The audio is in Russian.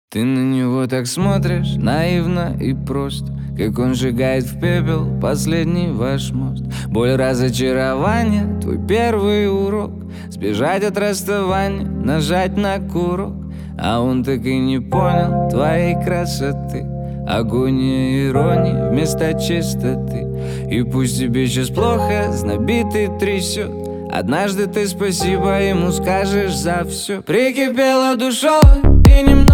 Ты на него так смотришь, наивно и просто, как он сжигает в пепел последний ваш мост. Боль разочарования, твой первый урок. Сбежать от расставания, нажать на курок. А он так и не понял твоей красоты. Агония иронии вместо чистоты. И пусть тебе сейчас плохо, знобит и трясет, однажды ты спасибо ему скажешь за все. Прикипела душой и немного